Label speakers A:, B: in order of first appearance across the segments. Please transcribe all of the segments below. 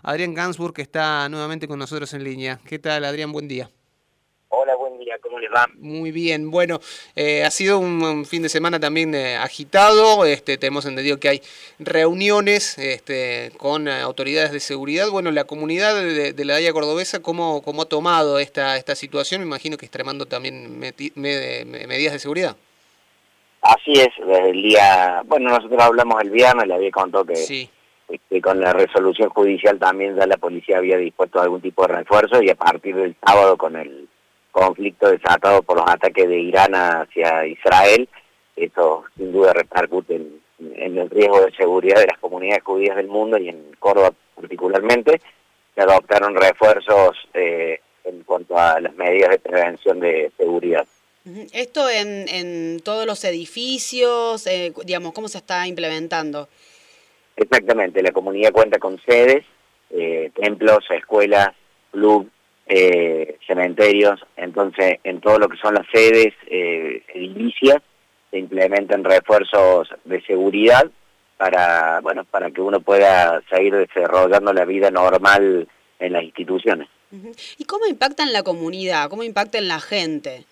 A: Adrián Gansburg, que está nuevamente con nosotros en línea. ¿Qué tal, Adrián? Buen día.
B: Hola, buen día, ¿cómo les va?
A: Muy bien. Bueno, ha sido un fin de semana también agitado. Tenemos entendido que hay reuniones con autoridades de seguridad. Bueno, la comunidad de la Daya Cordobesa, ¿cómo ha tomado esta situación? Me imagino que extremando también medidas de seguridad.
B: Así es, desde el día, bueno, nosotros hablamos el viernes, le había contado
A: Sí.
B: que con la resolución judicial también ya la policía había dispuesto algún tipo de refuerzo y a partir del sábado con el conflicto desatado por los ataques de Irán hacia Israel, eso sin duda repercute en el riesgo de seguridad de las comunidades judías del mundo y en Córdoba particularmente. Se adoptaron refuerzos en cuanto a las medidas de prevención de seguridad.
C: Esto en todos los edificios, digamos, ¿cómo se está implementando?
B: Exactamente, la comunidad cuenta con sedes, templos, escuelas, club, cementerios, entonces en todo lo que son las sedes edilicias se implementan refuerzos de seguridad para, bueno, para que uno pueda seguir desarrollando la vida normal en las instituciones.
C: ¿Y cómo impacta en la comunidad? ¿Cómo impacta en la gente?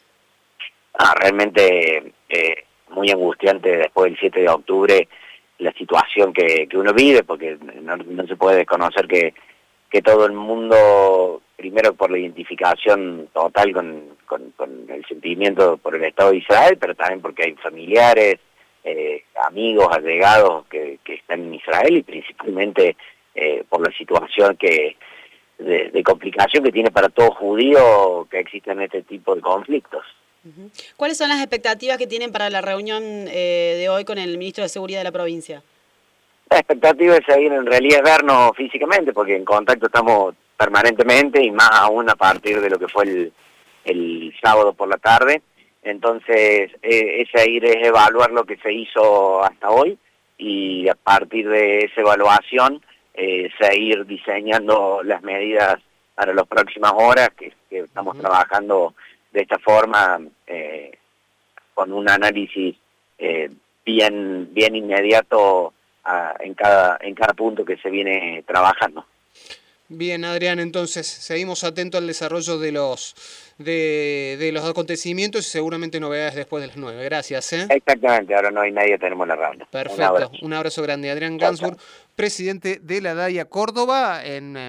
B: Realmente muy angustiante después del 7 de octubre la situación que uno vive, porque no se puede desconocer que todo el mundo, primero por la identificación total con el sentimiento por el Estado de Israel, pero también porque hay familiares, amigos, allegados que están en Israel y principalmente por la situación de complicación que tiene para todo judío que existen este tipo de conflictos.
C: ¿Cuáles son las expectativas que tienen para la reunión de hoy con el ministro de Seguridad de la provincia?
B: La expectativa es seguir en realidad vernos físicamente, porque en contacto estamos permanentemente y más aún a partir de lo que fue el sábado por la tarde. Entonces, es evaluar lo que se hizo hasta hoy y a partir de esa evaluación seguir diseñando las medidas para las próximas horas, que estamos trabajando de esta forma con un análisis bien inmediato en cada punto que se viene trabajando.
A: Bien, Adrián, entonces seguimos atentos al desarrollo de los acontecimientos y seguramente novedades después de las 9. Gracias.
B: Exactamente, ahora no hay nadie, tenemos la radio. Un
A: Perfecto,
B: abrazo.
A: un abrazo grande. Adrián
B: Chao, chao.
A: Gansburg, presidente de la Daya Córdoba, en